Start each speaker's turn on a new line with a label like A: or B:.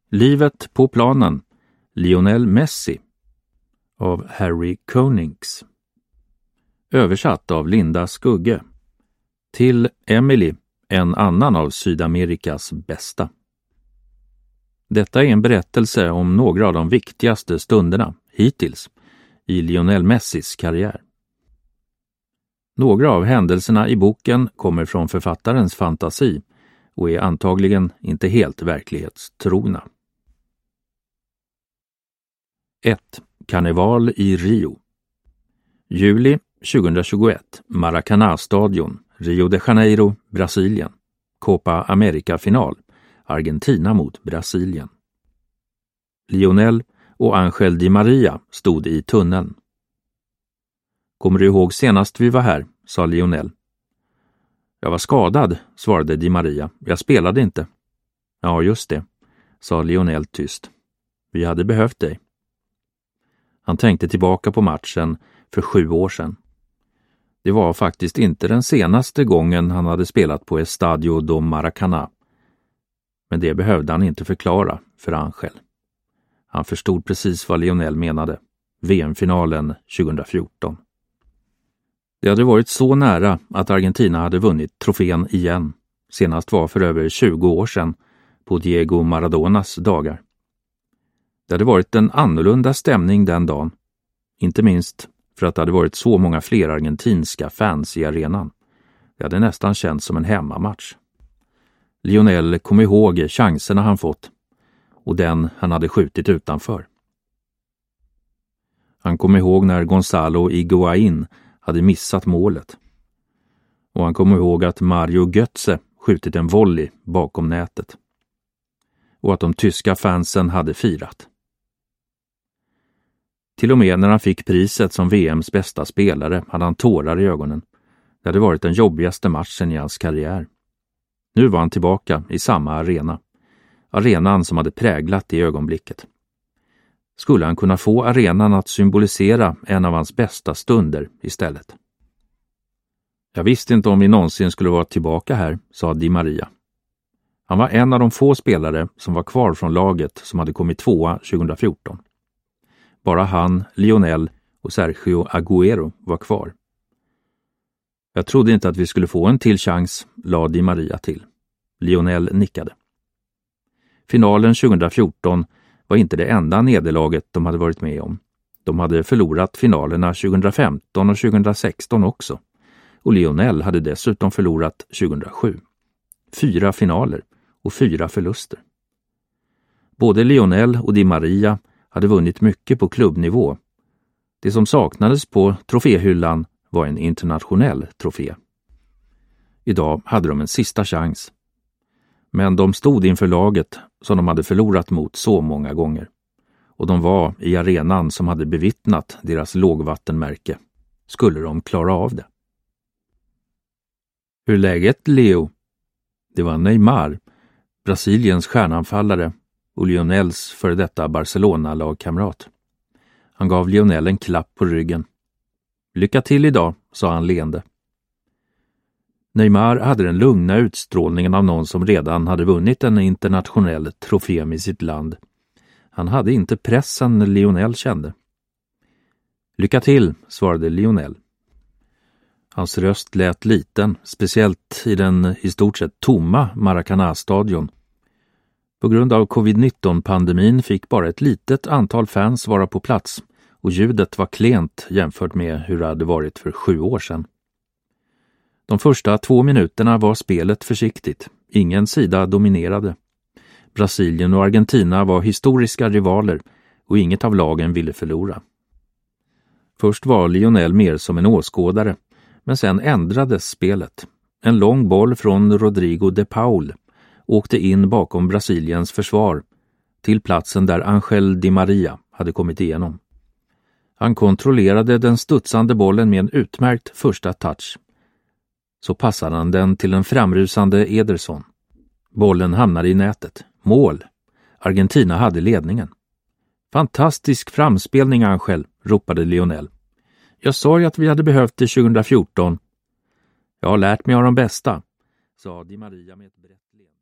A: Livet på planen, Lionel Messi av Harry Konings. Översatt av Linda Skugge. Till Emily, en annan av Sydamerikas bästa. Detta är en berättelse om några av de viktigaste stunderna hittills i Lionel Messis karriär. Några av händelserna i boken kommer från författarens fantasi och är antagligen inte helt verklighetstrogna. 1. Karneval i Rio. Juli 2021, Maracanã-stadion, Rio de Janeiro, Brasilien. Copa America-final, Argentina mot Brasilien. Lionel och Ángel Di Maria stod i tunneln. Kommer du ihåg senast vi var här, sa Lionel. Jag var skadad, svarade Di Maria. Jag spelade inte. Ja, just det, sa Lionel tyst. Vi hade behövt dig. Han tänkte tillbaka på matchen för 7 år sedan. Det var faktiskt inte den senaste gången han hade spelat på Estadio do Maracanã. Men det behövde han inte förklara för Ángel. Han förstod precis vad Lionel menade. VM-finalen 2014. Det hade varit så nära att Argentina hade vunnit trofén igen. Senast var för över 20 år sedan på Diego Maradonas dagar. Det hade varit en annorlunda stämning den dagen. Inte minst för att det hade varit så många fler argentinska fans i arenan. Det hade nästan känts som en hemmamatch. Lionel kom ihåg chanserna han fått och den han hade skjutit utanför. Han kom ihåg när Gonzalo Higuaín hade missat målet. Och han kom ihåg att Mario Götze skjutit en volley bakom nätet. Och att de tyska fansen hade firat. Till och med när han fick priset som VMs bästa spelare hade han tårar i ögonen. Det hade varit den jobbigaste matchen i hans karriär. Nu var han tillbaka i samma arena. Arenan som hade präglat det ögonblicket. Skulle han kunna få arenan att symbolisera en av hans bästa stunder istället? Jag visste inte om vi någonsin skulle vara tillbaka här, sa Di Maria. Han var en av de få spelare som var kvar från laget som hade kommit 2:a 2014. Bara han, Lionel och Sergio Agüero var kvar. Jag trodde inte att vi skulle få en till chans, lade Di Maria till. Lionel nickade. Finalen 2014 var inte det enda nederlaget de hade varit med om. De hade förlorat finalerna 2015 och 2016 också. Och Lionel hade dessutom förlorat 2007. 4 finaler och 4 förluster. Både Lionel och Di Maria hade vunnit mycket på klubbnivå. Det som saknades på troféhyllan var en internationell trofé. Idag hade de en sista chans. Men de stod inför laget som de hade förlorat mot så många gånger. Och de var i arenan som hade bevittnat deras lågvattenmärke. Skulle de klara av det? Hur är läget, Leo? Det var Neymar, Brasiliens stjärnanfallare och Lionels före detta Barcelona-lagkamrat. Han gav Lionel en klapp på ryggen. Lycka till idag, sa han leende. Neymar hade den lugna utstrålningen av någon som redan hade vunnit en internationell trofé med sitt land. Han hade inte pressen Lionel kände. Lycka till, svarade Lionel. Hans röst lät liten, speciellt i den i stort sett tomma Maracanã-stadion. På grund av covid-19-pandemin fick bara ett litet antal fans vara på plats och ljudet var klent jämfört med hur det hade varit för 7 år sedan. De första 2 minuterna var spelet försiktigt. Ingen sida dominerade. Brasilien och Argentina var historiska rivaler och inget av lagen ville förlora. Först var Lionel mer som en åskådare, men sen ändrades spelet. En lång boll från Rodrigo de Paul åkte in bakom Brasiliens försvar till platsen där Ángel Di Maria hade kommit igenom. Han kontrollerade den studsande bollen med en utmärkt första touch. Så passade han den till en framrusande Ederson. Bollen hamnade i nätet. Mål! Argentina hade ledningen. Fantastisk framspelning, Ángel, ropade Lionel. Jag sa ju att vi hade behövt det 2014. Jag har lärt mig av de bästa, sa Di Maria med ett brett leende.